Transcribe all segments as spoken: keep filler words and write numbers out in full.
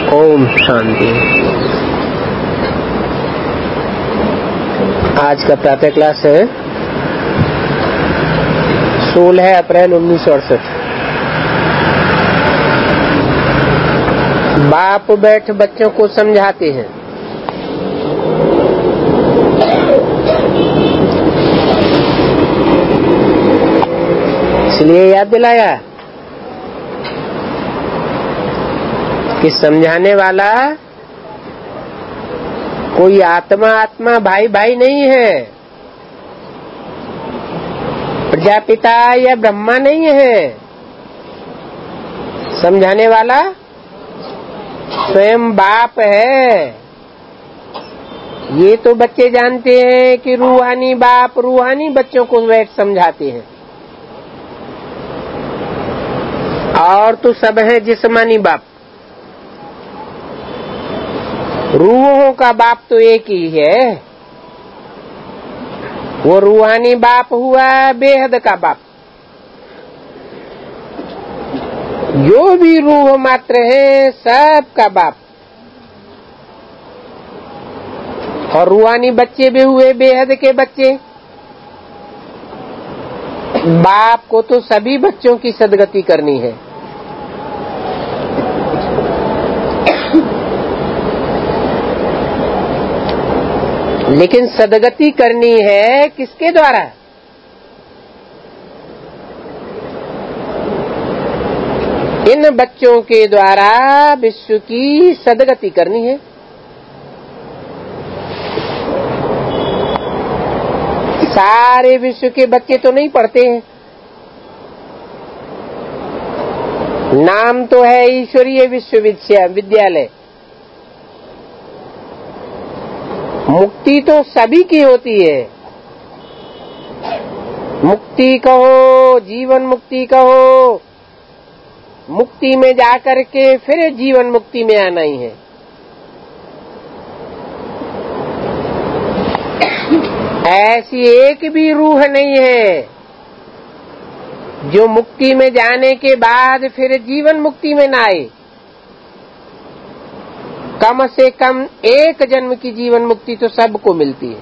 ओम शांति। आज का प्रातः क्लास है सोलह अप्रैल उन्नीस सौ अड़सठ। बाप बैठ बच्चों को समझाते हैं। इसलिए याद दिलाया कि समझाने वाला कोई आत्मा आत्मा भाई भाई नहीं है, प्रजापिता या ब्रह्मा नहीं है। समझाने वाला स्वयं बाप है। ये तो बच्चे जानते हैं कि रूहानी बाप रूहानी बच्चों को बैठ समझाते हैं, और तो सब है जिस्मानी बाप। रूहों का बाप तो एक ही है, वो रूहानी बाप हुआ बेहद का बाप। जो भी रूह मात्र है सब का बाप, और रूहानी बच्चे भी हुए बेहद के बच्चे। बाप को तो सभी बच्चों की सदगति करनी है। लेकिन सदगति करनी है किसके द्वारा? इन बच्चों के द्वारा विश्व की सदगति करनी है। सारे विश्व के बच्चे तो नहीं पढ़ते हैं। नाम तो है ईश्वरीय विश्वविद्यालय। मुक्ति तो सभी की होती है। मुक्ति कहो, जीवन मुक्ति कहो, मुक्ति में जाकर के फिर जीवन मुक्ति में आना ही है। ऐसी एक भी रूह नहीं है जो मुक्ति में जाने के बाद फिर जीवन मुक्ति में ना आए। कम से कम एक जन्म की जीवन मुक्ति तो सबको मिलती है।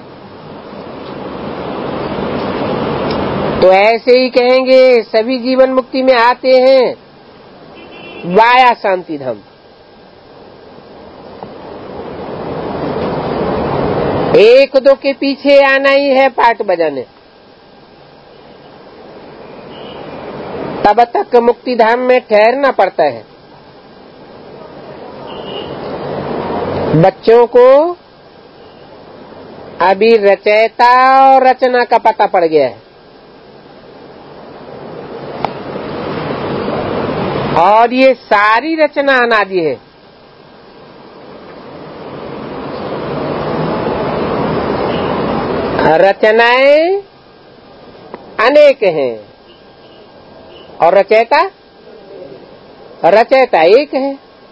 तो ऐसे ही कहेंगे सभी जीवन मुक्ति में आते हैं वाया शांति धाम। एक दो के पीछे आना ही है पाठ बजाने, तब तक मुक्ति धाम में ठहरना पड़ता है। बच्चों को अभी रचयिता और रचना का पता पड़ गया है, और ये सारी रचना अनादि है। रचनाएं अनेक हैं और रचयिता रचयिता एक है।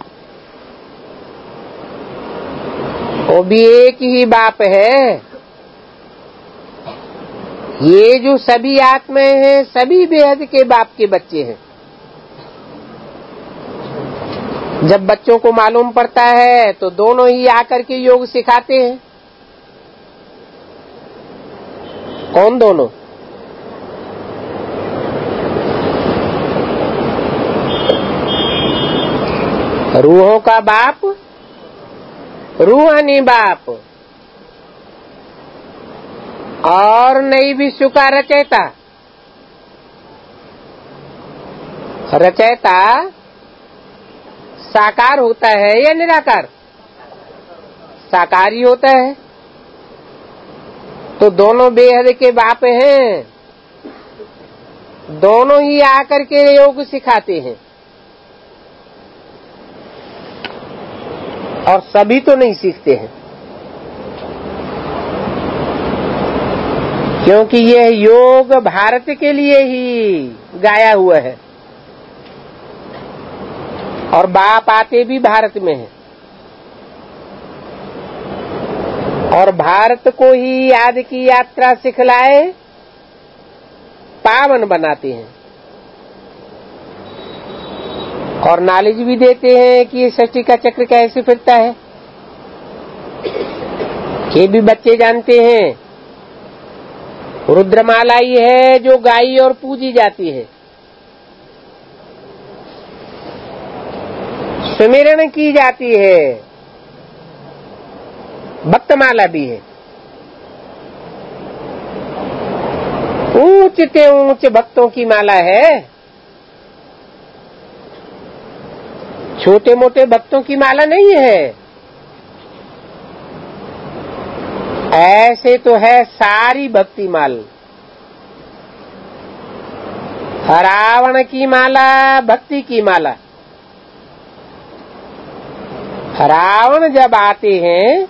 वो भी एक ही बाप है। ये जो सभी आत्माएं हैं सभी बेहद के बाप के बच्चे हैं। जब बच्चों को मालूम पड़ता है तो दोनों ही आकर के योग सिखाते हैं। कौन दोनों? रूहों का बाप रूहानी बाप और नई विश्व का रचयिता। रचयिता साकार होता है या निराकार? साकार ही होता है। तो दोनों बेहद के बाप हैं, दोनों ही आकर के योग सिखाते हैं। और सभी तो नहीं सीखते हैं, क्योंकि यह योग भारत के लिए ही गाया हुआ है, और बाप आते भी भारत में हैं, और भारत को ही याद की यात्रा सिखलाए पावन बनाते हैं। और नॉलेज भी देते हैं कि ये सृष्टि का चक्र कैसे फिरता है। ये भी बच्चे जानते हैं। रुद्रमाला ही है जो गाई और पूजी जाती है, सुमिरन की जाती है। भक्तमाला भी है। ऊंच से ऊंच भक्तों की माला है, छोटे मोटे भक्तों की माला नहीं है। ऐसे तो है सारी भक्ति माल। रावण की माला भक्ति की माला। रावण जब आते हैं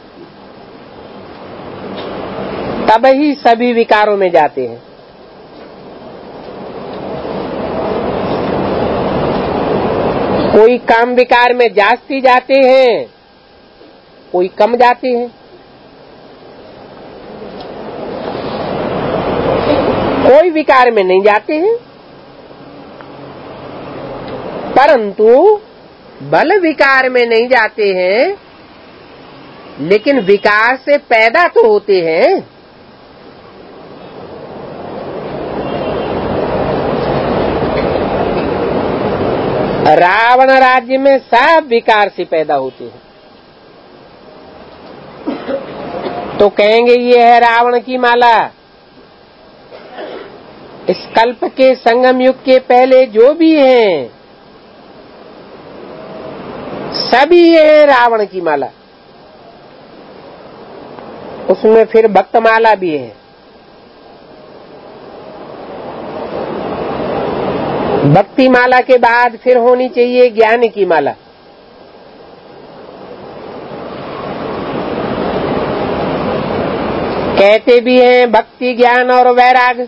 तब ही सभी विकारों में जाते हैं। कोई काम विकार में जास्ती जाते हैं, कोई कम जाते हैं। कोई विकार में नहीं जाते हैं, परंतु बल विकार में नहीं जाते हैं, लेकिन विकार से पैदा तो होते हैं। रावण राज्य में सब विकार से पैदा होते हैं। तो कहेंगे ये है रावण की माला। इस कल्प के संगम युग के पहले जो भी हैं सभी ये है रावण की माला। उसमें फिर भक्तमाला भी है। भक्ति माला के बाद फिर होनी चाहिए ज्ञान की माला। कहते भी हैं भक्ति ज्ञान और वैराग।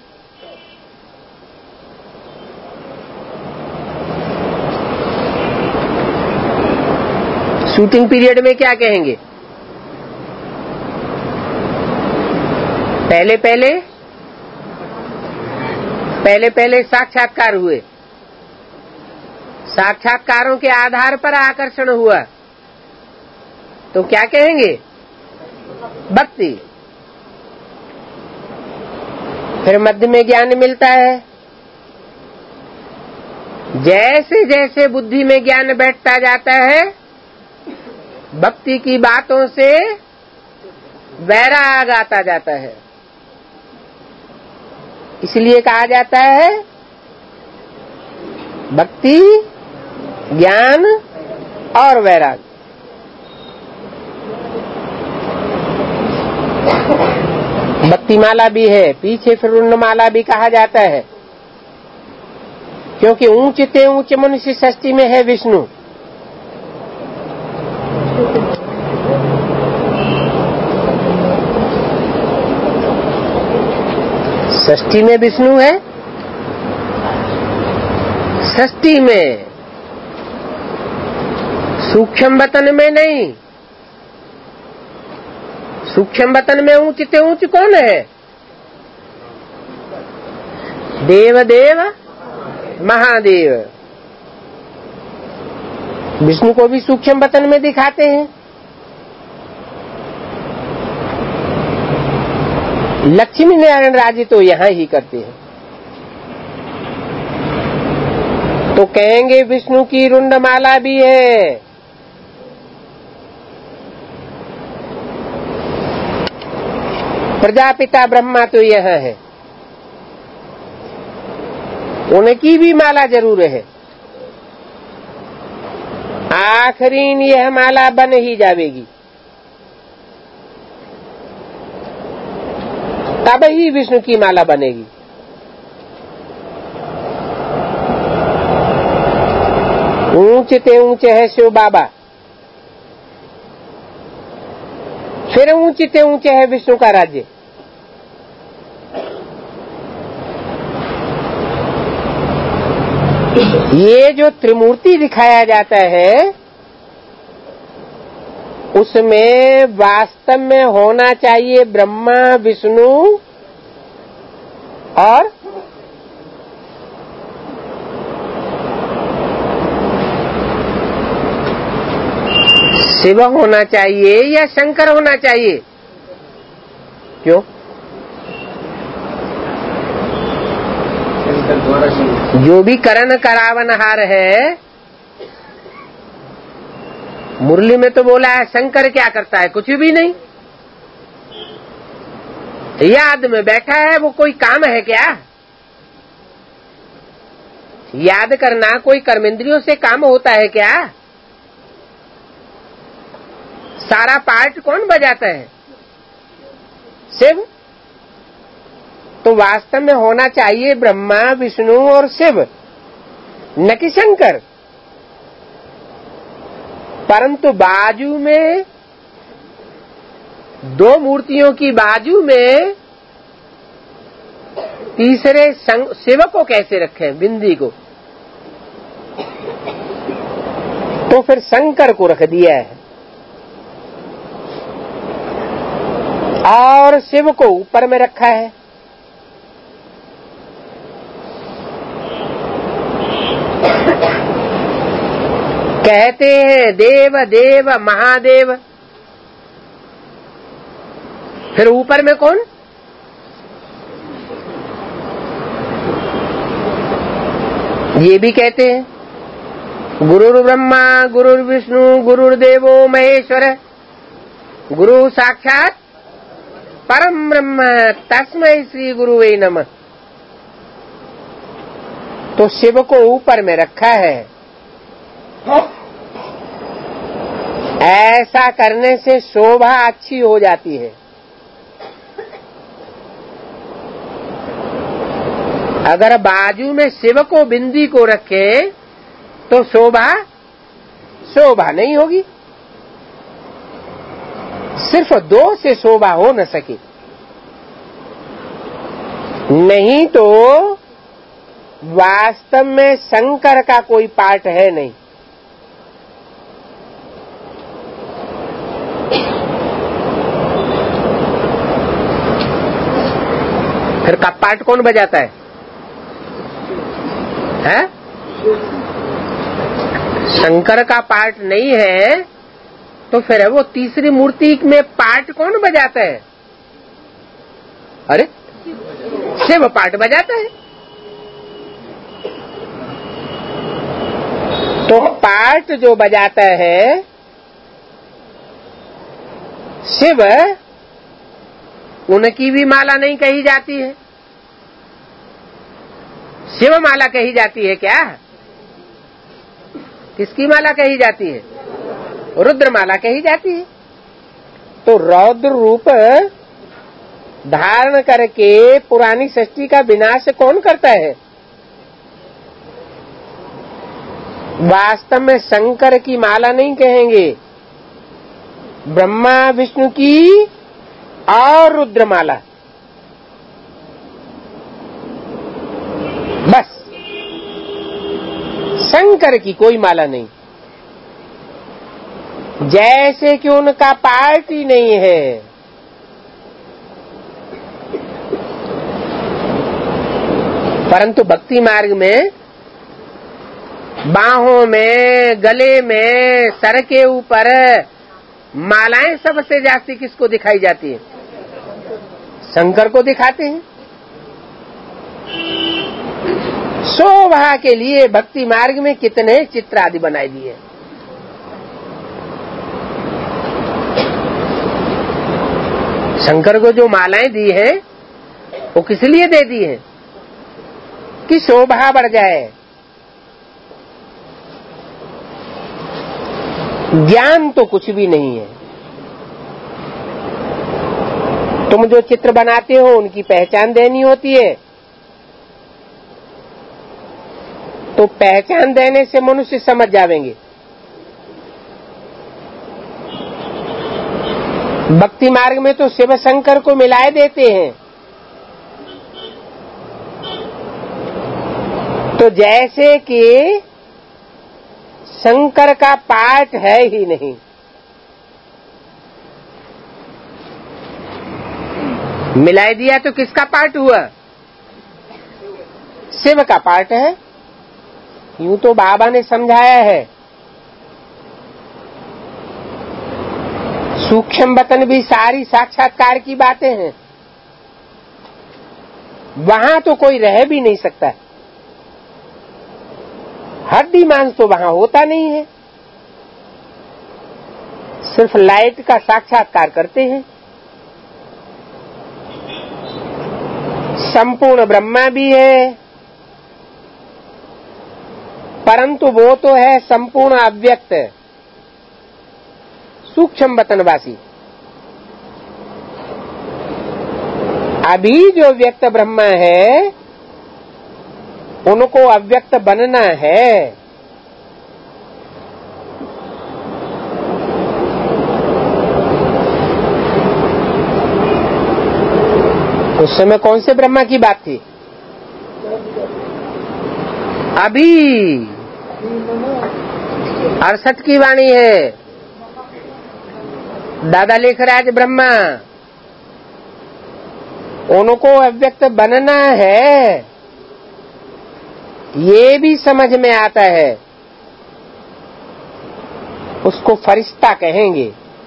शूटिंग पीरियड में क्या कहेंगे? पहले पहले पहले पहले साक्षात्कार हुए, साक्षात्कारों के आधार पर आकर्षण हुआ, तो क्या कहेंगे? भक्ति। फिर मध्य में ज्ञान मिलता है। जैसे जैसे बुद्धि में ज्ञान बैठता जाता है, भक्ति की बातों से वैराग आता जाता है। इसलिए कहा जाता है भक्ति ज्ञान और वैराग। भक्ति माला भी है, पीछे फिर रुंडमाला भी कहा जाता है, क्योंकि ऊंचते ऊंच मनुष्य सृष्टि में है विष्णु। सृष्टि में विष्णु है, सृष्टि में, सूक्ष्म वतन में नहीं। सूक्ष्म वतन में ऊंचते ऊंच कौन है? देव देव महादेव। विष्णु को भी सूक्ष्म वतन में दिखाते हैं। लक्ष्मी नारायण राज्य तो यहां ही करते हैं। तो कहेंगे विष्णु की रुंडमाला भी है। प्रजापिता ब्रह्मा तो यहां है, उनकी भी माला जरूर है। आखिरी यह माला बन ही जाएगी, तब ही विष्णु की माला बनेगी। ऊंचते ऊंचे है शिव बाबा, फिर ऊंचते ऊंचे है विष्णु का राज्य। ये जो त्रिमूर्ति दिखाया जाता है उसमें वास्तव में होना चाहिए ब्रह्मा विष्णु और शिव होना चाहिए या शंकर होना चाहिए? क्यों? जो भी करण करावनहार है, मुरली में तो बोला है शंकर क्या करता है? कुछ भी नहीं। याद में बैठा है, वो कोई काम है क्या? याद करना कोई कर्मेंद्रियों से काम होता है क्या? सारा पार्ट कौन बजाता है? शिव। तो वास्तव में होना चाहिए ब्रह्मा, विष्णु और शिव, न कि शंकर। परंतु बाजू में, दो मूर्तियों की बाजू में तीसरे शिव को कैसे रखें? बिंदी को। तो फिर शंकर को रख दिया है और शिव को ऊपर में रखा है। कहते हैं देव देव महादेव। फिर ऊपर में कौन? ये भी कहते हैं गुरुर् ब्रह्मा गुरुर् विष्णु गुरुर्देवो महेश्वर, गुरु साक्षात परम ब्रह्म तस्मै श्री गुरुवे नमः। तो शिव को ऊपर में रखा है। ऐसा करने से शोभा अच्छी हो जाती है। अगर बाजू में शिव को बिंदी को रखे तो शोभा शोभा नहीं होगी। सिर्फ दो से शोभा हो न सके, नहीं तो वास्तव में शंकर का कोई पार्ट है नहीं। फिर का पार्ट कौन बजाता है? है? शंकर का पार्ट नहीं है तो फिर वो तीसरी मूर्ति में पार्ट कौन बजाता है? अरे शिव पार्ट बजाता है। तो पार्ट जो बजाता है शिव, उनकी भी माला नहीं कही जाती है। शिव माला कही जाती है क्या? किसकी माला कही जाती है? रुद्र माला कही जाती है। तो रौद्र रूप धारण करके पुरानी सृष्टि का विनाश कौन करता है? वास्तव में शंकर की माला नहीं कहेंगे, ब्रह्मा विष्णु की और रुद्र माला। बस शंकर की कोई माला नहीं, जैसे कि उनका पार्ट ही नहीं है। परंतु भक्ति मार्ग में बाहों में, गले में, सर के ऊपर मालाएं सबसे जास्ती किसको दिखाई जाती है? शंकर को दिखाते हैं। शोभा के लिए भक्ति मार्ग में कितने चित्र आदि बनाए दिए। शंकर को जो मालाएं दी हैं वो किस लिए दे दी हैं? कि शोभा बढ़ जाए। ज्ञान तो कुछ भी नहीं है। तुम जो चित्र बनाते हो उनकी पहचान देनी होती है, तो पहचान देने से मनुष्य समझ जाएंगे। भक्ति मार्ग में तो शिव शंकर को मिलाए देते हैं। तो जैसे कि शंकर का पार्ट है ही नहीं। मिलाई दिया तो किसका पार्ट हुआ? शिव का पार्ट है। यूं तो बाबा ने समझाया है सूक्ष्म वतन भी सारी साक्षात्कार की बातें हैं। वहां तो कोई रह भी नहीं सकता, हड्डी मांस तो वहां होता नहीं है, सिर्फ लाइट का साक्षात्कार करते हैं। संपूर्ण ब्रह्मा भी है, परंतु वो तो है संपूर्ण अव्यक्त सूक्ष्म वतनवासी। अभी जो व्यक्त ब्रह्मा है उनको अव्यक्त बनना है। उस समय कौन से ब्रह्मा की बात थी? अभी अड़सठ की वाणी है, दादा लेखराज ब्रह्मा, उनको अव्यक्त बनना है, ये भी समझ में आता है। उसको फरिश्ता कहेंगे,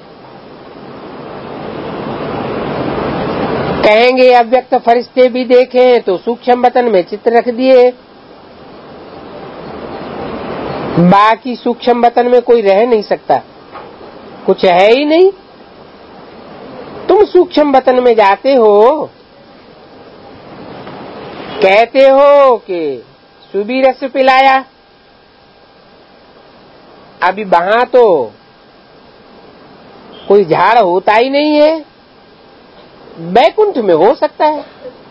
कहेंगे अव्यक्त फरिश्ते भी देखें तो सूक्ष्म वतन में चित्र रख दिए, बाकी सूक्ष्म वतन में कोई रह नहीं सकता, कुछ है ही नहीं। तुम सूक्ष्म वतन में जाते हो, कहते हो कि सुबी रस पिलाया, अभी वहां तो कोई झाड़ होता ही नहीं है, बैकुंठ में हो सकता है।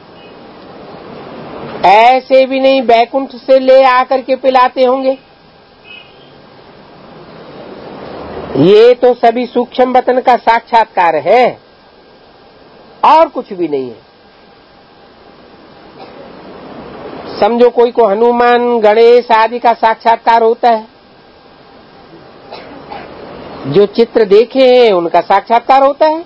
ऐसे भी नहीं बैकुंठ से ले आकर के पिलाते होंगे। ये तो सभी सूक्ष्म वतन का साक्षात्कार है और कुछ भी नहीं है। समझो कोई को हनुमान गणेश आदि का साक्षात्कार होता है, जो चित्र देखे हैं उनका साक्षात्कार होता है,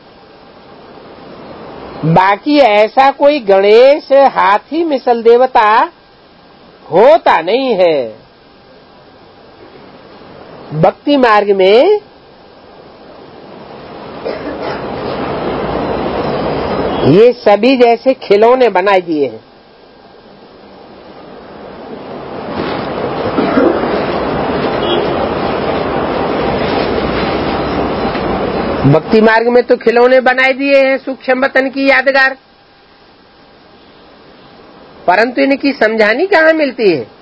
बाकी ऐसा कोई गणेश हाथी मिसल देवता होता नहीं है। भक्ति मार्ग में ये सभी जैसे खिलौने बनाए दिए हैं। भक्ति मार्ग में तो खिलौने बनाए दिए हैं सूक्ष्म वतन की यादगार, परंतु इनकी समझानी कहाँ मिलती है?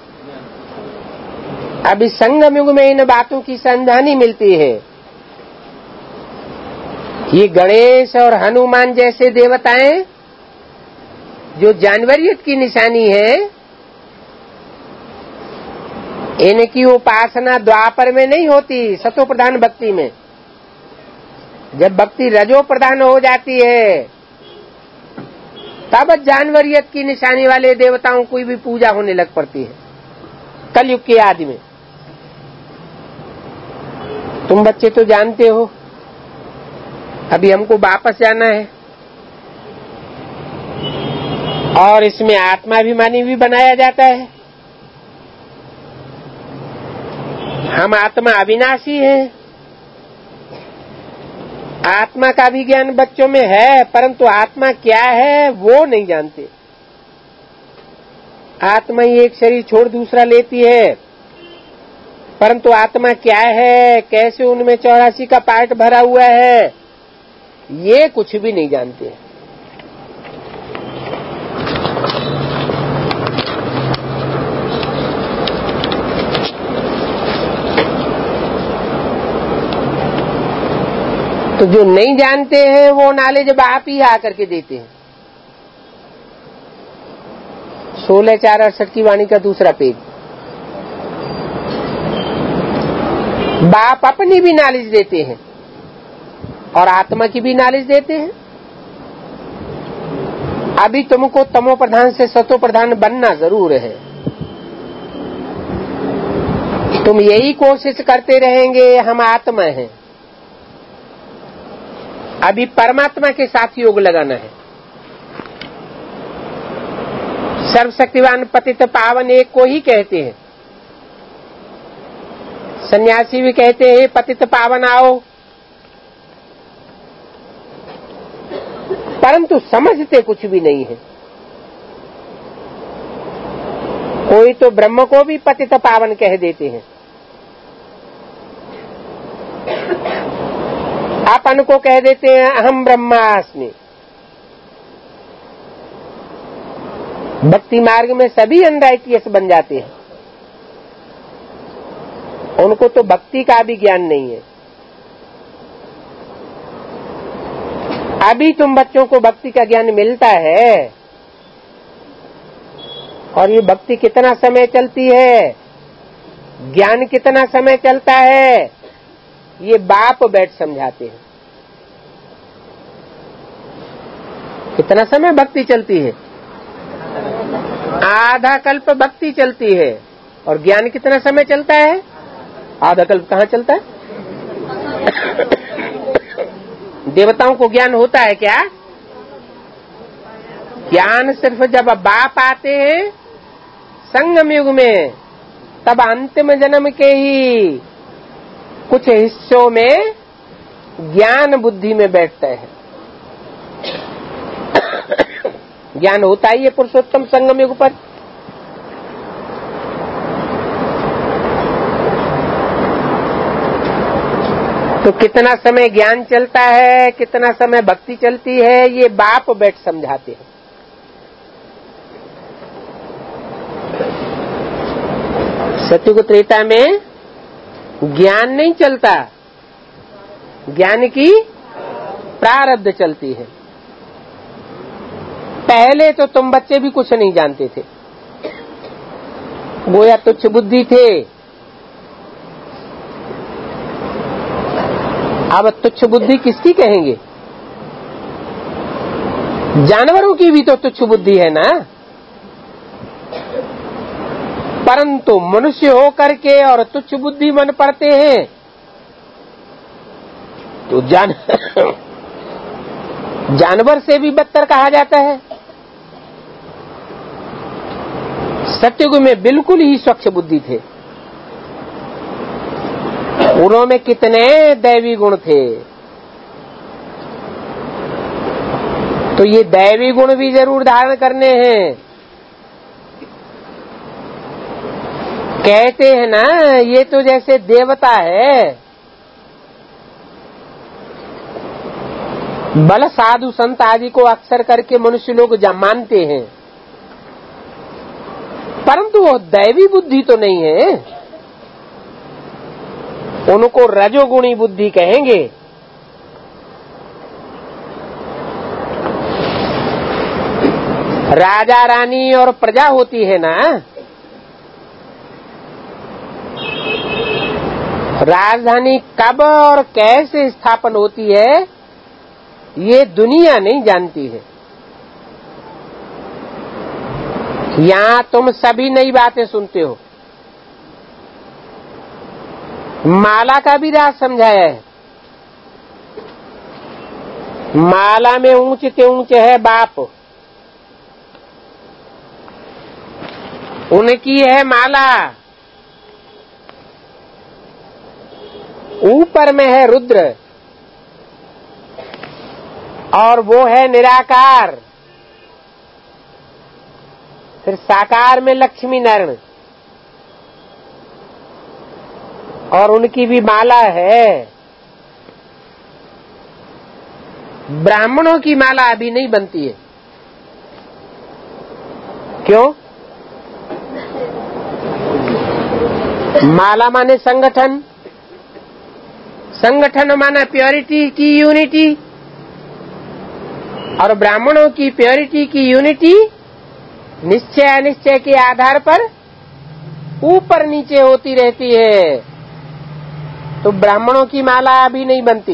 अभी संगम युग में इन बातों की समझानी मिलती है। ये गणेश और हनुमान जैसे देवताएं जो जानवरियत की निशानी है, इनकी उपासना द्वापर में नहीं होती, सतो प्रधान भक्ति में। जब भक्ति रजो प्रधान हो जाती है तब जानवरियत की निशानी वाले देवताओं की भी पूजा होने लग पड़ती है, कलयुग के आदि में। तुम बच्चे तो जानते हो, अभी हमको वापस जाना है और इसमें आत्माभिमानी भी बनाया जाता है। हम आत्मा अविनाशी हैं, आत्मा का भी ज्ञान बच्चों में है, परंतु आत्मा क्या है वो नहीं जानते। आत्मा ही एक शरीर छोड़ दूसरा लेती है, परंतु आत्मा क्या है, कैसे उनमें चौरासी का पार्ट भरा हुआ है, ये कुछ भी नहीं जानते। तो जो नहीं जानते हैं वो नॉलेज अब आप ही आकर के देते हैं। सोलह चार अड़सठ की वाणी का दूसरा पेज। बाप अपनी भी नॉलेज देते हैं और आत्मा की भी नॉलेज देते हैं। अभी तुमको तमो प्रधान से सतो प्रधान बनना जरूर है। तुम यही कोशिश करते रहेंगे हम आत्मा हैं, अभी परमात्मा के साथ योग लगाना है। सर्वशक्तिवान पतित पावन एक को ही कहते हैं। सन्यासी भी कहते हैं पतित पावन आओ, परंतु समझते कुछ भी नहीं है। कोई तो ब्रह्म को भी पतित पावन कह देते हैं, अपन को कह देते हैं अहम ब्रह्मास्मि। भक्ति मार्ग में सभी अनराइटियस बन जाते हैं, उनको तो भक्ति का भी ज्ञान नहीं है। अभी तुम बच्चों को भक्ति का ज्ञान मिलता है, और ये भक्ति कितना समय चलती है, ज्ञान कितना समय चलता है, ये बाप बैठ समझाते हैं। कितना समय भक्ति चलती है? आधा कल्प भक्ति चलती है, और ज्ञान कितना समय चलता है? आधा कल्प कहाँ चलता है? देवताओं को ज्ञान होता है क्या? ज्ञान सिर्फ जब बाप आते हैं संगम युग में, तब अंतिम जन्म के ही कुछ हिस्सों में ज्ञान बुद्धि में बैठता है। ज्ञान होता ही है पुरुषोत्तम संगम युग पर। तो कितना समय ज्ञान चलता है, कितना समय भक्ति चलती है, ये बाप बैठ समझाते हैं। सत्युग त्रेता में ज्ञान नहीं चलता, ज्ञान की प्रारब्ध चलती है। पहले तो तुम बच्चे भी कुछ नहीं जानते थे, गोया तुच्छ बुद्धि थे। अब तुच्छ बुद्धि किसकी कहेंगे? जानवरों की भी तो तुच्छ बुद्धि है ना। परंतु मनुष्य हो करके और तुच्छ बुद्धि मन पड़ते हैं, तो जान जानवर से भी बदतर कहा जाता है। सत्युग में बिल्कुल ही स्वच्छ बुद्धि थे, उन्होंने कितने दैवी गुण थे। तो ये दैवी गुण भी जरूर धारण करने हैं। कहते हैं ना, ये तो जैसे देवता है, बल साधु संत आदि को अक्सर करके मनुष्य लोग मानते हैं, परंतु वो दैवी बुद्धि तो नहीं है, उनको रजोगुणी बुद्धि कहेंगे। राजा रानी और प्रजा होती है ना, राजधानी कब और कैसे स्थापन होती है ये दुनिया नहीं जानती है। यहाँ तुम सभी नई बातें सुनते हो। माला का भी राज समझाया है। माला में ऊंच से ऊंच है बाप, उनकी है माला। ऊपर में है रुद्र, और वो है निराकार। फिर साकार में लक्ष्मी नारायण, और उनकी भी माला है। ब्राह्मणों की माला अभी नहीं बनती है। क्यों? माला माने संगठन, संगठन माना प्योरिटी की यूनिटी, और ब्राह्मणों की प्योरिटी की यूनिटी निश्चय अनिश्चय के आधार पर ऊपर नीचे होती रहती है। तो ब्राह्मणों की माला अभी नहीं बनती।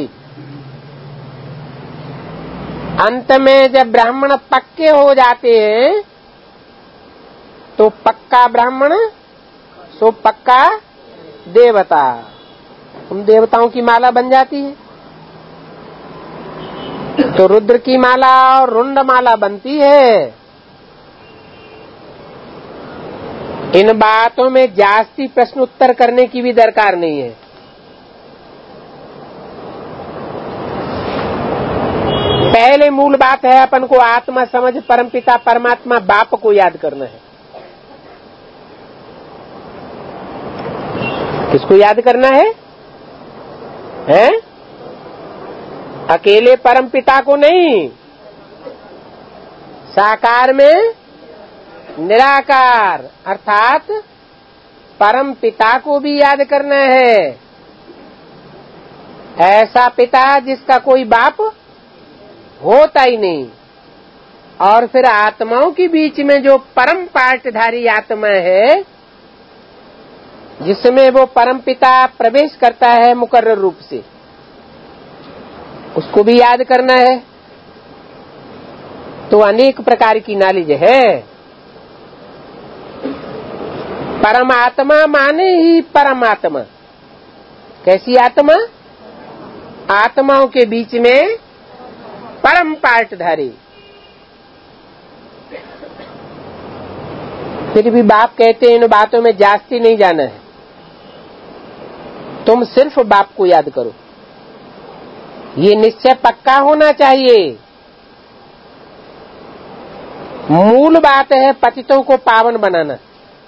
अंत में जब ब्राह्मण पक्के हो जाते हैं तो पक्का ब्राह्मण सो पक्का देवता, उन देवताओं की माला बन जाती है। तो रुद्र की माला और रुंड माला बनती है। इन बातों में जास्ती प्रश्न उत्तर करने की भी दरकार नहीं है। पहले मूल बात है अपन को आत्मा समझ परमपिता परमात्मा बाप को याद करना है। किसको याद करना है? हैं? अकेले परमपिता को नहीं, साकार में निराकार अर्थात परम पिता को भी याद करना है। ऐसा पिता जिसका कोई बाप होता ही नहीं। और फिर आत्माओं के बीच में जो परम पाठधारी आत्मा है, जिसमें वो परम पिता प्रवेश करता है मुकर्रर रूप से, उसको भी याद करना है। तो अनेक प्रकार की नॉलेज है। परमात्मा माने ही परमात्मा। कैसी आत्मा? आत्माओं के बीच में परम पाठधारी। फिर भी बाप कहते हैं इन बातों में जास्ती नहीं जाना है, तुम सिर्फ बाप को याद करो। ये निश्चय पक्का होना चाहिए। मूल बात है पतितों को पावन बनाना।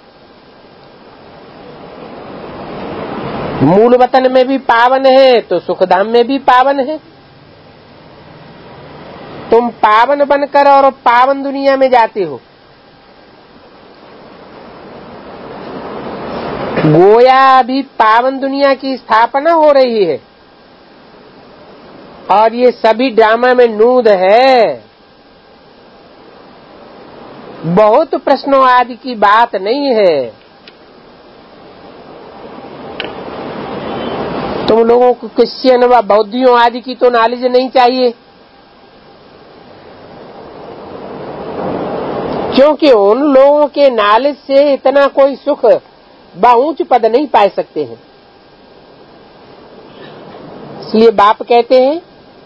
मूल वतन में भी पावन है तो सुखधाम में भी पावन है। तुम पावन बनकर और पावन दुनिया में जाते हो। गोया अभी पावन दुनिया की स्थापना हो रही है और ये सभी ड्रामा में नूद है। बहुत प्रश्नों आदि की बात नहीं है। तुम लोगों को क्रिश्चियन व बौद्धियों आदि की तो नॉलेज नहीं चाहिए, क्योंकि उन लोगों के नॉलेज से इतना कोई सुख व ऊंच पद नहीं पा सकते हैं। इसलिए बाप कहते हैं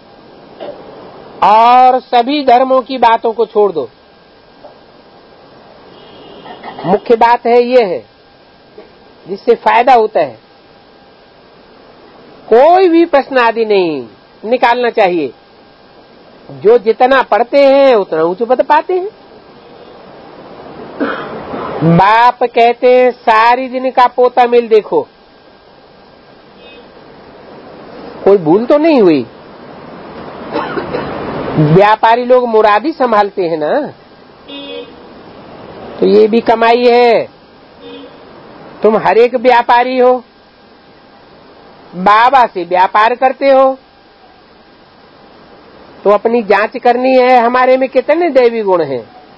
और सभी धर्मों की बातों को छोड़ दो। मुख्य बात है ये है जिससे फायदा होता है। कोई भी प्रश्न आदि नहीं निकालना चाहिए। जो जितना पढ़ते हैं उतना ऊंच पद पाते हैं। बाप कहते हैं सारी दिन का पोता मिल देखो, कोई भूल तो नहीं हुई। व्यापारी लोग मुरादी संभालते हैं ना, तो ये भी कमाई है। तुम हर एक व्यापारी हो, बाबा से व्यापार करते हो, तो अपनी जांच करनी है हमारे में कितने दैवी गुण हैं,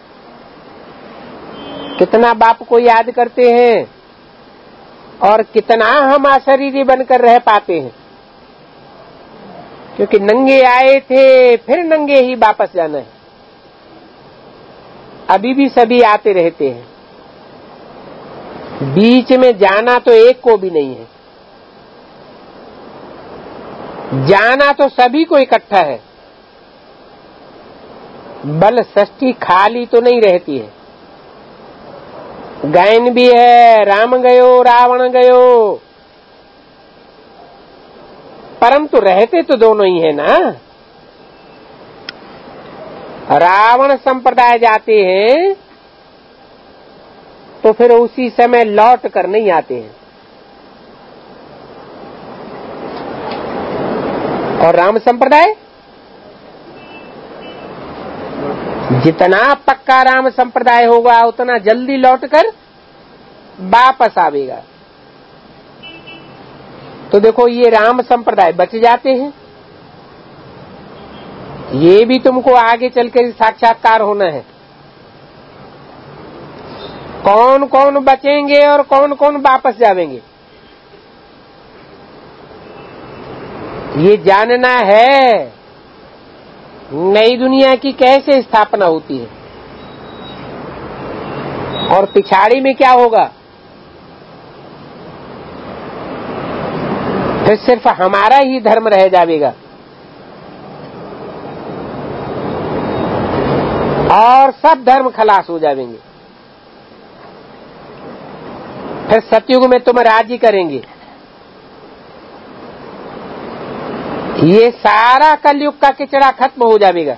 कितना बाप को याद करते हैं और कितना हम अशरीरी बनकर रह पाते हैं। क्योंकि नंगे आए थे फिर नंगे ही वापस जाना है। अभी भी सभी आते रहते हैं, बीच में जाना तो एक को भी नहीं है। जाना तो सभी को इकट्ठा है, बल षष्ठी खाली तो नहीं रहती है। गायन भी है, राम गयो रावण गयो, परंतु रहते तो दोनों ही है ना। रावण संप्रदाय जाते हैं तो फिर उसी समय लौट कर नहीं आते हैं, और राम संप्रदाय जितना पक्का राम संप्रदाय होगा उतना जल्दी लौटकर वापस आवेगा। तो देखो ये राम संप्रदाय बच जाते हैं। ये भी तुमको आगे चलकर साक्षात्कार होना है। कौन कौन बचेंगे और कौन कौन वापस जावेंगे, ये जानना है। नई दुनिया की कैसे स्थापना होती है और पिछाड़ी में क्या होगा। फिर सिर्फ हमारा ही धर्म रह जाएगा और सब धर्म खलास हो जाएंगे। फिर सतयुग में तुम राज्य करेंगे। ये सारा कलयुग का किचड़ा खत्म हो जाएगा।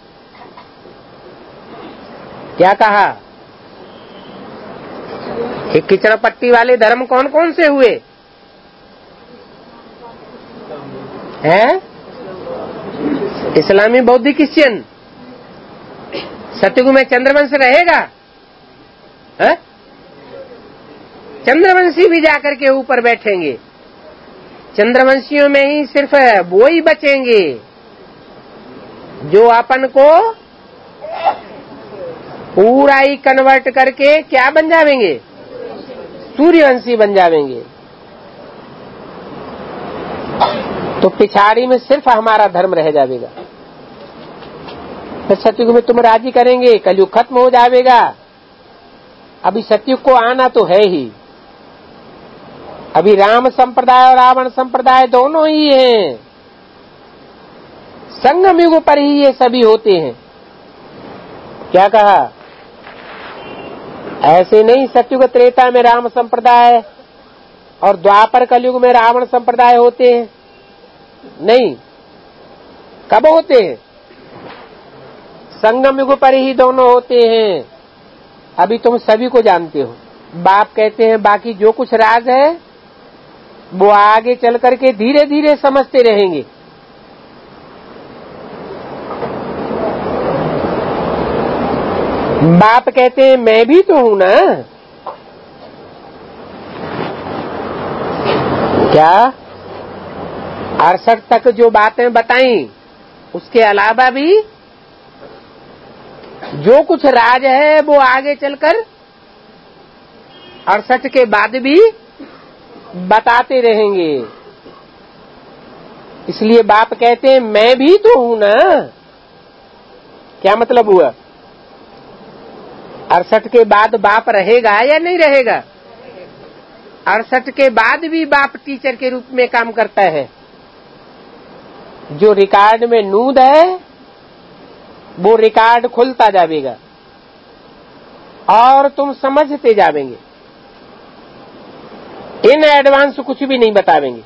क्या कहा? ये किचड़ा पट्टी वाले धर्म कौन कौन से हुए हैं? इस्लामी, बौद्ध, क्रिश्चियन। सतयुग में चंद्रवंश रहेगा? है? चंद्रवंशी भी जाकर के ऊपर बैठेंगे। चंद्रवंशियों में ही सिर्फ वो ही बचेंगे जो अपन को पूरा ही कन्वर्ट करके क्या बन जाएंगे? सूर्यवंशी बन जाएंगे। तो पिछाड़ी में सिर्फ हमारा धर्म रह जाएगा। फिर सतयुग में तुम राजी करेंगे, कलयुग खत्म हो जाएगा। अभी सतयुग को आना तो है ही। अभी राम संप्रदाय और रावण संप्रदाय दोनों ही हैं। संगम युग पर ही ये सभी होते हैं। क्या कहा? ऐसे नहीं सतयुग त्रेता में राम संप्रदाय और द्वापर कलयुग में रावण संप्रदाय होते हैं। नहीं, कब होते हैं? संगम युग पर ही दोनों होते हैं। अभी तुम सभी को जानते हो। बाप कहते हैं बाकी जो कुछ राज है वो आगे चल करके धीरे धीरे समझते रहेंगे। बाप कहते हैं मैं भी तो हूं ना। क्या? अड़सठ तक जो बातें बताई उसके अलावा भी जो कुछ राज है वो आगे चलकर अड़सठ के बाद भी बताते रहेंगे। इसलिए बाप कहते हैं मैं भी तो हूं ना। क्या मतलब हुआ? अड़सठ के बाद बाप रहेगा या नहीं रहेगा? अड़सठ के बाद भी बाप टीचर के रूप में काम करता है। जो रिकॉर्ड में नूद है वो रिकॉर्ड खुलता जाएगा और तुम समझते जाएंगे। इन एडवांस कुछ भी नहीं बतावेंगे।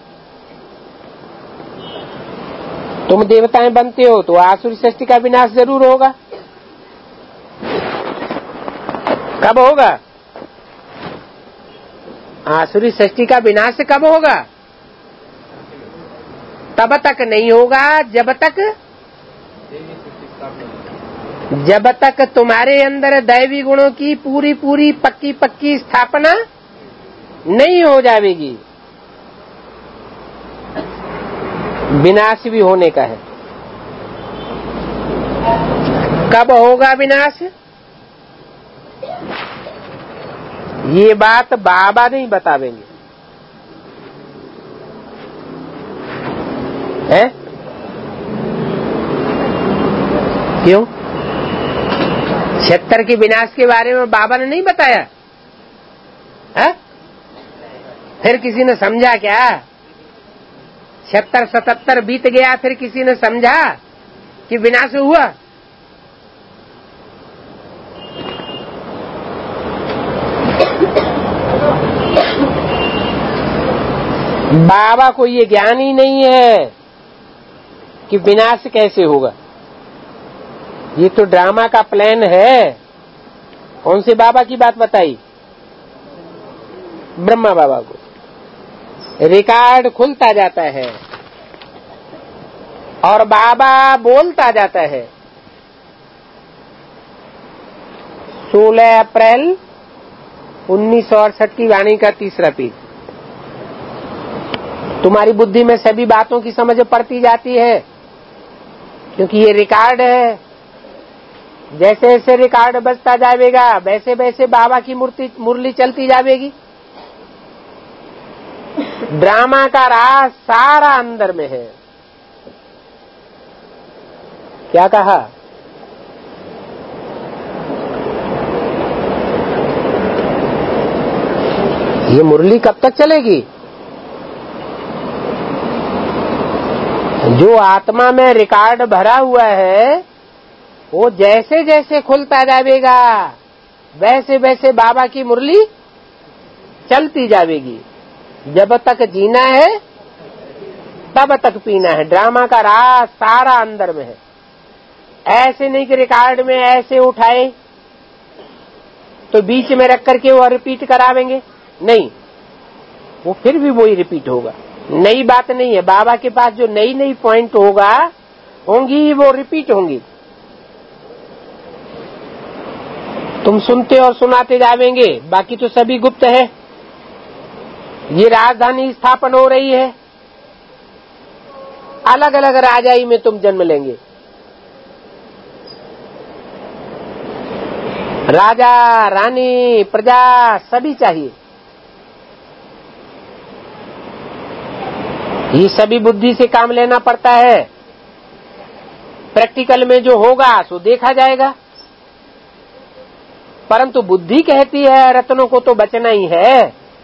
तुम देवताएं बनते हो तो आसुरी सृष्टि का विनाश जरूर होगा। कब होगा? आसुरी सृष्टि का विनाश कब होगा? तब तक नहीं होगा जब तक जब तक तुम्हारे अंदर दैवी गुणों की पूरी पूरी पक्की पक्की स्थापना नहीं हो जाएगी। विनाश भी होने का है। कब होगा विनाश? ये बात बाबा नहीं बतावेंगे। है? क्यों? छिहत्तर के विनाश के बारे में बाबा ने नहीं बताया है? फिर किसी ने समझा क्या? छिहत्तर सतहत्तर बीत गया फिर किसी ने समझा कि विनाश हुआ? बाबा को ये ज्ञान ही नहीं है कि विनाश कैसे होगा। ये तो ड्रामा का प्लान है। कौन से बाबा की बात बताई? ब्रह्मा बाबा को। रिकॉर्ड खुलता जाता है और बाबा बोलता जाता है। सोलह अप्रैल उन्नीस सौ अड़सठ की वाणी का तीसरा पेज। तुम्हारी बुद्धि में सभी बातों की समझ पड़ती जाती है क्योंकि ये रिकॉर्ड है। जैसे जैसे रिकॉर्ड बजता जाएगा वैसे वैसे बाबा की मूर्ति मुरली चलती जाएगी। ड्रामा का राज सारा अंदर में है। क्या कहा? ये मुरली कब तक चलेगी? जो आत्मा में रिकॉर्ड भरा हुआ है वो जैसे जैसे खुलता जाएगा वैसे वैसे बाबा की मुरली चलती जाएगी। जब तक जीना है तब तक पीना है। ड्रामा का राज सारा अंदर में है। ऐसे नहीं कि रिकॉर्ड में ऐसे उठाए तो बीच में रख करके वो रिपीट करावेंगे, नहीं, वो फिर भी वही रिपीट होगा। नई बात नहीं है। बाबा के पास जो नई नई पॉइंट होगा होंगी वो रिपीट होंगी। तुम सुनते और सुनाते जावेंगे, बाकी तो सभी गुप्त है। ये राजधानी स्थापन हो रही है, अलग अलग राजाई में तुम जन्म लेंगे। राजा रानी प्रजा सभी चाहिए। ये सभी बुद्धि से काम लेना पड़ता है। प्रैक्टिकल में जो होगा सो देखा जाएगा, परंतु बुद्धि कहती है रत्नों को तो बचना ही है।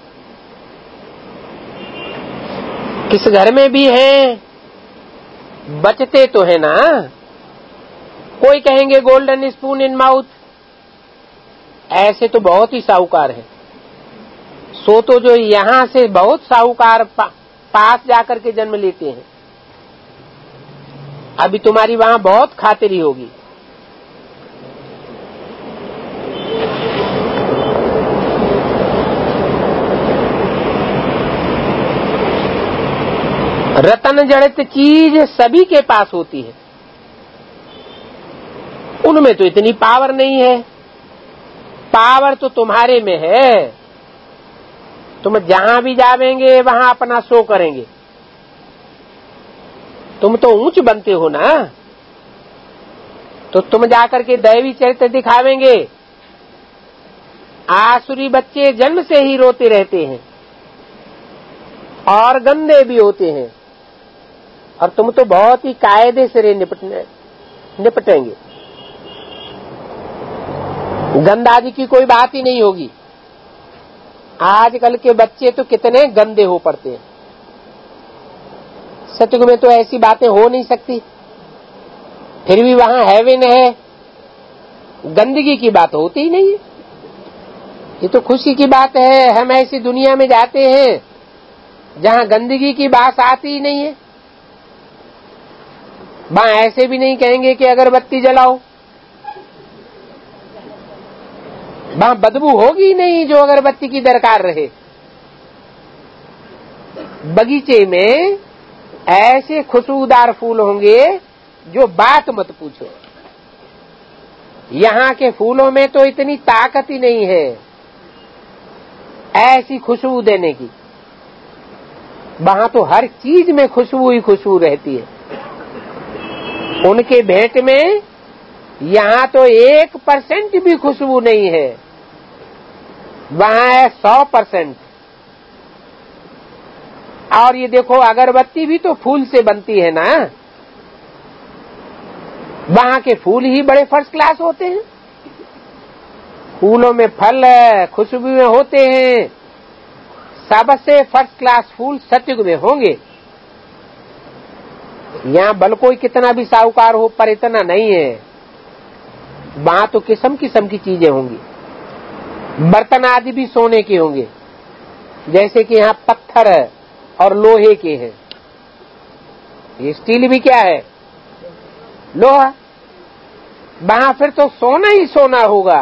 किस घर में भी है बचते तो है ना। कोई कहेंगे गोल्डन स्पून इन माउथ, ऐसे तो बहुत ही साहूकार है। सो तो जो यहां से बहुत साहूकार पा, पास जाकर के जन्म लेते हैं। अभी तुम्हारी वहां बहुत खातिरी होगी। रतन जड़ित चीज सभी के पास होती है, उनमें तो इतनी पावर नहीं है। पावर तो तुम्हारे में है। तुम जहां भी जावेंगे वहां अपना शो करेंगे। तुम तो ऊंच बनते हो ना, तो तुम जाकर के दैवी चरित्र दिखावेंगे। आसुरी बच्चे जन्म से ही रोते रहते हैं और गंदे भी होते हैं, और तुम तो बहुत ही कायदे से निपटने निपटेंगे। गंदाजी की कोई बात ही नहीं होगी। आजकल के बच्चे तो कितने गंदे हो पड़ते हैं। सतयुग में तो ऐसी बातें हो नहीं सकती, फिर भी वहां हेवन है, गंदगी की बात होती ही नहीं है। ये तो खुशी की बात है। हम ऐसी दुनिया में जाते हैं जहां गंदगी की बात आती ही नहीं है। वहां ऐसे भी नहीं कहेंगे कि अगरबत्ती जलाओ, वहां बदबू होगी ही नहीं जो अगरबत्ती की दरकार रहे। बगीचे में ऐसे खुशबूदार फूल होंगे जो बात मत पूछो। यहाँ के फूलों में तो इतनी ताकत ही नहीं है ऐसी खुशबू देने की। वहां तो हर चीज में खुशबू ही खुशबू रहती है। उनके भेंट में यहाँ तो एक परसेंट भी खुशबू नहीं है, वहां है सौ परसेंट। और ये देखो अगरबत्ती भी तो फूल से बनती है ना, वहां के फूल ही बड़े फर्स्ट क्लास होते हैं। फूलों में फल खुशबू में होते हैं, सबसे फर्स्ट क्लास फूल सतयुग में होंगे। यहाँ बल कोई कितना भी साहूकार हो पर इतना नहीं है। वहां तो किस्म किस्म की चीजें होंगी। बर्तन आदि भी सोने के होंगे, जैसे कि यहाँ पत्थर और लोहे के हैं। ये स्टील भी क्या है, लोहा। वहां फिर तो सोना ही सोना होगा।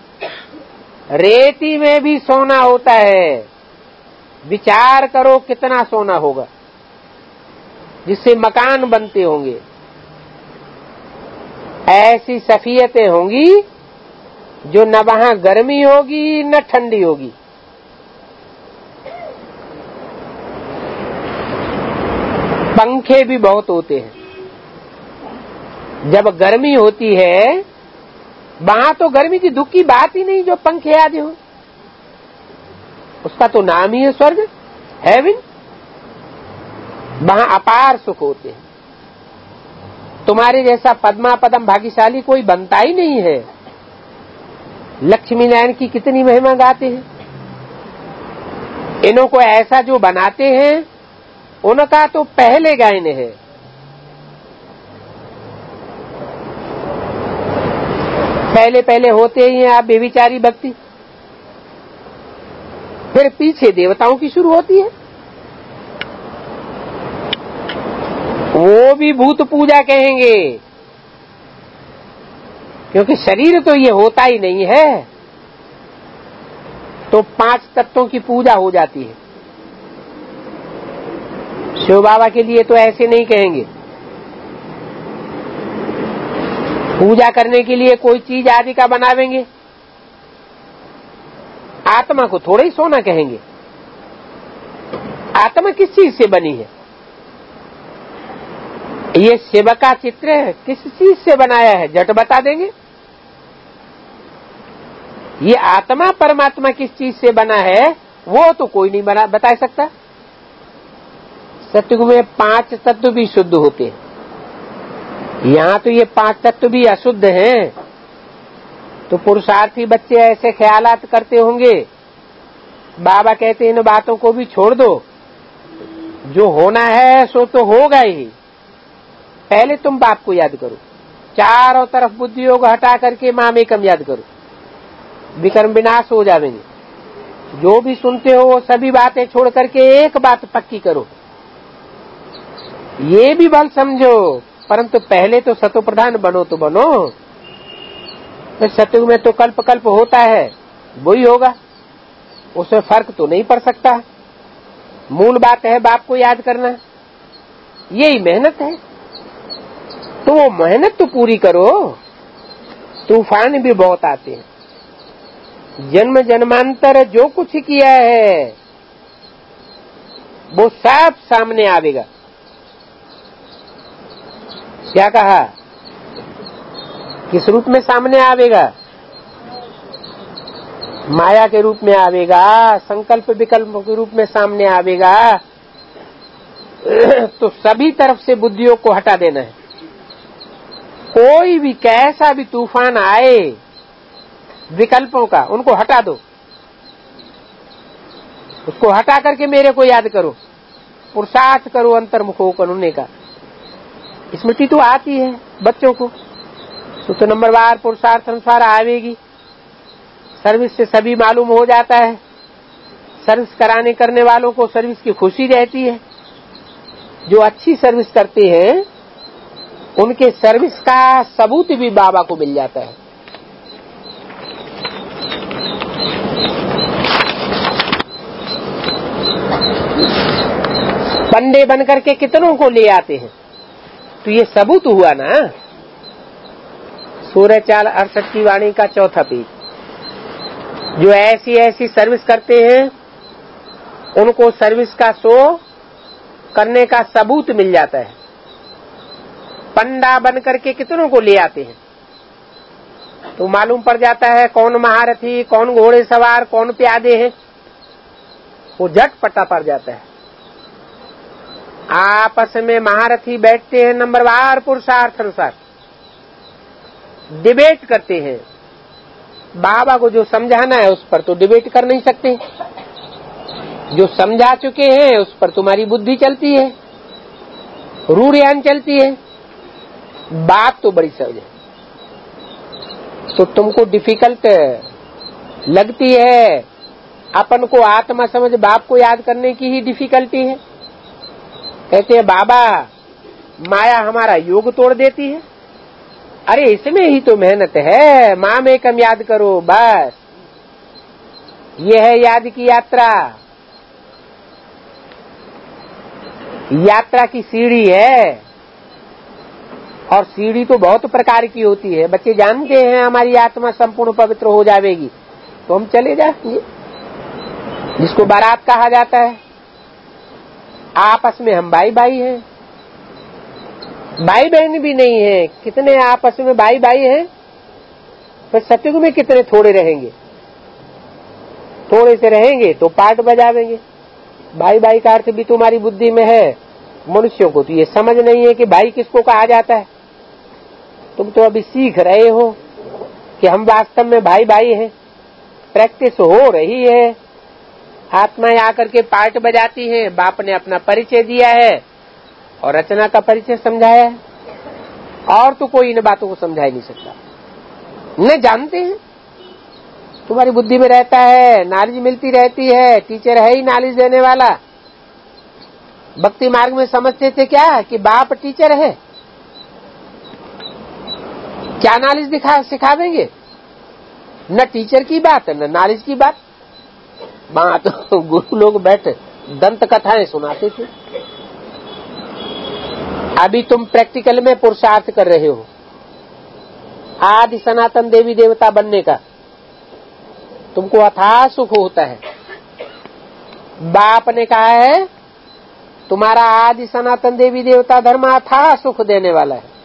रेती में भी सोना होता है। विचार करो कितना सोना होगा जिससे मकान बनते होंगे। ऐसी सफियतें होंगी जो न वहां गर्मी होगी न ठंडी होगी। पंखे भी बहुत होते हैं। जब गर्मी होती है वहां तो गर्मी की दुख की बात ही नहीं जो पंखे आदि हो। उसका तो नाम ही है स्वर्ग, हेवन। वहां अपार सुख होते हैं। तुम्हारे जैसा पद्मा पदम भाग्यशाली कोई बनता ही नहीं है। लक्ष्मी नारायण की कितनी महिमा गाते हैं। इन्हों को ऐसा जो बनाते हैं उनका तो पहले गायन है। पहले पहले होते ही हैं आप बेविचारी भक्ति, फिर पीछे देवताओं की शुरू होती है। वो भी भूत पूजा कहेंगे, क्योंकि शरीर तो ये होता ही नहीं है। तो पांच तत्वों की पूजा हो जाती है। शिव बाबा के लिए तो ऐसे नहीं कहेंगे। पूजा करने के लिए कोई चीज आदि का बनावेंगे, आत्मा को थोड़ा ही सोना कहेंगे। आत्मा किस चीज से बनी है? ये शिव का चित्र किस चीज से बनाया है, झट बता देंगे। ये आत्मा परमात्मा किस चीज से बना है वो तो कोई नहीं बना बता सकता। सत्युग में पांच तत्व भी शुद्ध होते हैं, यहाँ तो ये पांच तत्व भी अशुद्ध हैं। तो पुरुषार्थी बच्चे ऐसे ख्यालात करते होंगे, बाबा कहते हैं इन बातों को भी छोड़ दो, जो होना है सो तो होगा ही। पहले तुम बाप को याद करो, चारों तरफ बुद्धियों को हटा करके मामेकम याद करो, विकर्म विनाश हो जाएंगे। जो भी सुनते हो वो सभी बातें छोड़ करके एक बात पक्की करो, ये भी बल समझो, परंतु पहले तो सतो प्रधान बनो तो बनो। तो सतयुग में तो कल्प कल्प होता है, वही होगा, उसमें फर्क तो नहीं पड़ सकता। मूल बात है बाप को याद करना, यही मेहनत है। तो वो मेहनत तो पूरी करो। तूफान भी बहुत आते हैं, जन्म जन्मांतर जो कुछ किया है वो सब सामने आवेगा। क्या कहा? किस रूप में सामने आवेगा? माया के रूप में आवेगा, संकल्प विकल्प के रूप में सामने आवेगा। तो सभी तरफ से बुद्धियों को हटा देना है। कोई भी कैसा भी तूफान आए विकल्पों का, उनको हटा दो। उसको हटा करके मेरे को याद करो, पुरुषार्थ करो अंतर्मुख होकर उन्हें का। स्मृति तो आती है बच्चों को, तो, तो नंबरवार पुरुषार्थ अनुसार आवेगी। सर्विस से सभी मालूम हो जाता है। सर्विस कराने करने वालों को सर्विस की खुशी रहती है। जो अच्छी सर्विस करते हैं उनके सर्विस का सबूत भी बाबा को मिल जाता है। पंडे बन करके कितनों को ले आते हैं, तो ये सबूत हुआ ना। सूर्य चाल अड़सठ की वाणी का चौथा पेज। जो ऐसी ऐसी सर्विस करते हैं उनको सर्विस का शो करने का सबूत मिल जाता है। पंडा बन करके कितनों को ले आते हैं, तो मालूम पड़ जाता है कौन महारथी, कौन घोड़े सवार, कौन प्यादे हैं, वो झट पता पड़ जाता है। आपस में महारथी बैठते हैं, नंबरवार पुरुषार्थ अनुसार डिबेट करते हैं। बाबा को जो समझाना है उस पर तो डिबेट कर नहीं सकते। जो समझा चुके हैं उस पर तुम्हारी बुद्धि चलती है, रूढ़ियान चलती है। बात तो बड़ी सहज है, तो तुमको डिफिकल्ट लगती है। अपन को आत्मा समझ बाप को याद करने की ही डिफिकल्टी है। कहते हैं बाबा माया हमारा योग तोड़ देती है। अरे इसमें ही तो मेहनत है, माँ में कम याद करो बस। ये है याद की यात्रा। यात्रा की सीढ़ी है, और सीढ़ी तो बहुत प्रकार की होती है। बच्चे जानते हैं हमारी आत्मा संपूर्ण पवित्र हो जाएगी तो हम चले जाएंगे, जिसको बारात कहा जाता है। आपस में हम भाई भाई हैं, भाई बहन भी नहीं है। कितने आपस में भाई भाई हैं, पर सतयुग में कितने थोड़े रहेंगे। थोड़े से रहेंगे तो पार्ट बजावेंगे। भाई भाई का अर्थ भी तुम्हारी बुद्धि में है। मनुष्यों को तो ये समझ नहीं है कि भाई किसको कहा जाता है। तुम तो अभी सीख रहे हो कि हम वास्तव में भाई भाई हैं। प्रैक्टिस हो रही है, आत्माएं आकर के पार्ट बजाती हैं। बाप ने अपना परिचय दिया है और रचना का परिचय समझाया है, और तो कोई इन बातों को समझा ही नहीं सकता। न जानते हैं, तुम्हारी बुद्धि में रहता है, नॉलेज मिलती रहती है। टीचर है ही नॉलेज देने वाला। भक्ति मार्ग में समझते थे क्या कि बाप टीचर है, क्या नॉलेज दिखा सिखा देंगे? न टीचर की बात न नॉलेज की बात, वहां तो गुरु लोग बैठे दंत कथाएं सुनाते थे। अभी तुम प्रैक्टिकल में पुरुषार्थ कर रहे हो आदि सनातन देवी देवता बनने का, तुमको अथाह सुख होता है। बाप ने कहा है तुम्हारा आदि सनातन देवी देवता धर्म अथाह सुख देने वाला है,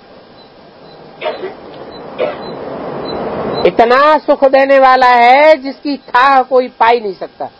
इतना सुख देने वाला है जिसकी थाह कोई पा ही नहीं सकता।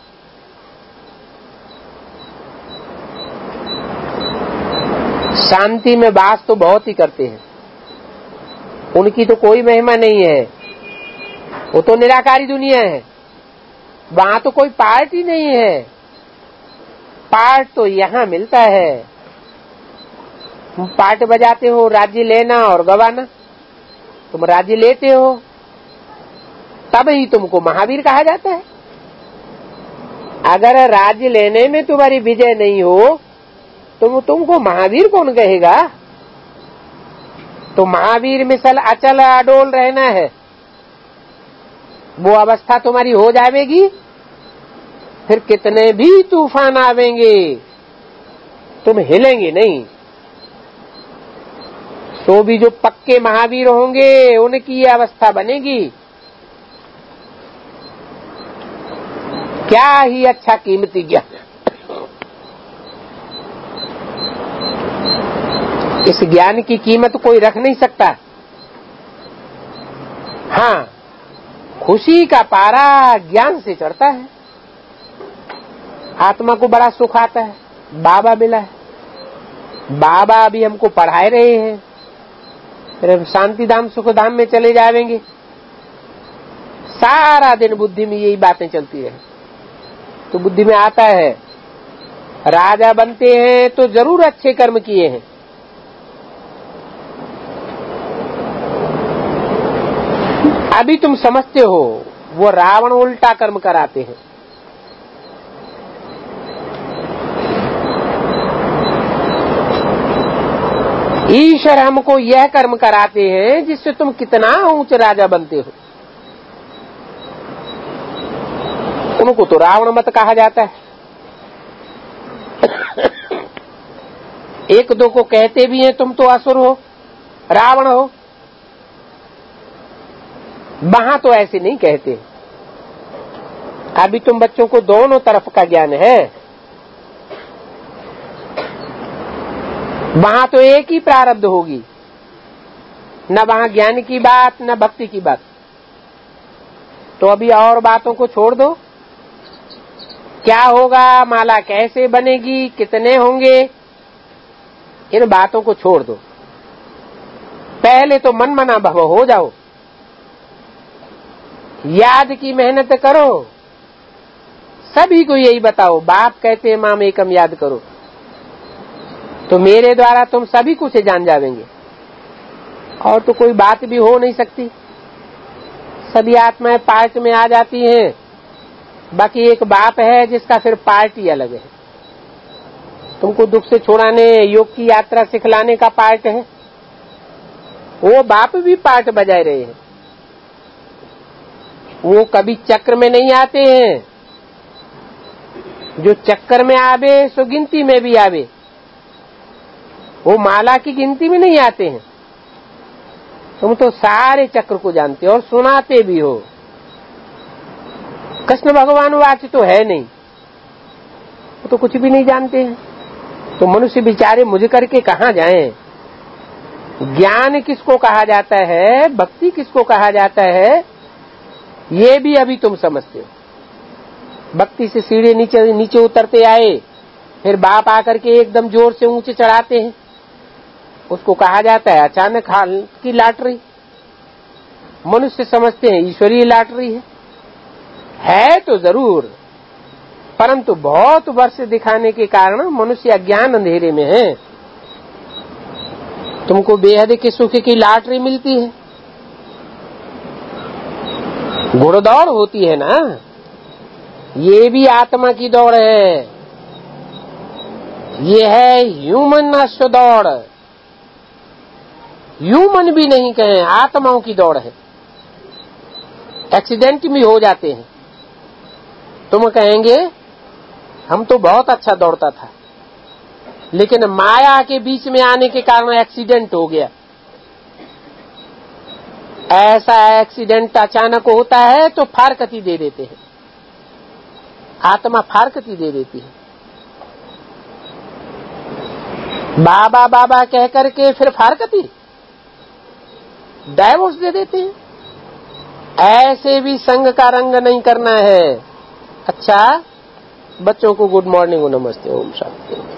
शांति में वास तो बहुत ही करते हैं, उनकी तो कोई महिमा नहीं है, वो तो निराकारी दुनिया है, वहां तो कोई पार्ट ही नहीं है। पार्ट तो यहाँ मिलता है, तुम पार्ट बजाते हो राज्य लेना और गवाना, तुम राज्य लेते हो तब ही तुमको महावीर कहा जाता है। अगर राज्य लेने में तुम्हारी विजय नहीं हो तो तुमको महावीर कौन कहेगा? तो महावीर मिसल अचल अडोल रहना है, वो अवस्था तुम्हारी हो जाएगी, फिर कितने भी तूफान आवेंगे तुम हिलेंगे नहीं। तो भी जो पक्के महावीर होंगे उनकी ये अवस्था बनेगी। क्या ही अच्छा कीमती ज्ञान, इस ज्ञान की कीमत कोई रख नहीं सकता। हाँ, खुशी का पारा ज्ञान से चढ़ता है, आत्मा को बड़ा सुख आता है। बाबा मिला है, बाबा अभी हमको पढ़ाए रहे हैं, फिर शांति धाम सुख धाम में चले जाएंगे। सारा दिन बुद्धि में यही बातें चलती रहे तो बुद्धि में आता है राजा बनते हैं तो जरूर अच्छे कर्म किए हैं। अभी तुम समझते हो वो रावण उल्टा कर्म कराते हैं। ईश्वर हमको यह कर्म कराते हैं जिससे तुम कितना ऊंच राजा बनते हो। उनको तो रावण मत कहा जाता है। एक दो को कहते भी हैं तुम तो असुर हो, रावण हो, वहां तो ऐसे नहीं कहते। अभी तुम बच्चों को दोनों तरफ का ज्ञान है, वहां तो एक ही प्रारब्ध होगी, न वहां ज्ञान की बात न भक्ति की बात। तो अभी और बातों को छोड़ दो, क्या होगा, माला कैसे बनेगी, कितने होंगे, इन बातों को छोड़ दो। पहले तो मन मना भव हो जाओ, याद की मेहनत करो। सभी को यही बताओ, बाप कहते हैं माम एकम याद करो, तो मेरे द्वारा तुम सभी कुछ जान जावेंगे और तो कोई बात भी हो नहीं सकती। सभी आत्माएं पार्ट में आ जाती हैं, बाकी एक बाप है जिसका फिर पार्ट ही अलग है। तुमको दुख से छुड़ाने, योग की यात्रा सिखलाने का पार्ट है, वो बाप भी पार्ट बजाए रहे हैं। वो कभी चक्र में नहीं आते हैं, जो चक्कर में आवे सो गिनती में भी आवे, वो माला की गिनती में नहीं आते हैं। तुम तो सारे चक्र को जानते हो और सुनाते भी हो। कृष्ण भगवान वाच तो है नहीं, वो तो कुछ भी नहीं जानते हैं। तो मनुष्य बेचारे मुझ करके कहां जाएं? ज्ञान किसको कहा जाता है, भक्ति किसको कहा जाता है, ये भी अभी तुम समझते हो। भक्ति से सीढ़ी नीचे नीचे उतरते आए, फिर बाप आकर के एकदम जोर से ऊंचे चढ़ाते हैं, उसको कहा जाता है अचानक हाल की लॉटरी। मनुष्य समझते हैं ईश्वरीय लॉटरी है, है तो जरूर, परंतु बहुत वर्ष दिखाने के कारण मनुष्य अज्ञान अंधेरे में है। तुमको बेहद के सुख की लॉटरी मिलती है, घुड़दौड़ होती है ना, ये भी आत्मा की दौड़ है। ये है ह्यूमन अश्व दौड़, ह्यूमन भी नहीं कहें, आत्माओं की दौड़ है। एक्सीडेंट भी हो जाते हैं। तुम कहेंगे हम तो बहुत अच्छा दौड़ता था, लेकिन माया के बीच में आने के कारण एक्सीडेंट हो गया। ऐसा एक्सीडेंट अचानक होता है तो फारकती दे देते हैं, आत्मा फारकती दे देती है। बाबा बाबा कह करके फिर फारकती, डाइवोर्स दे देते हैं। ऐसे भी संग का रंग नहीं करना है। अच्छा, बच्चों को गुड मॉर्निंग, नमस्ते, ओम शांति।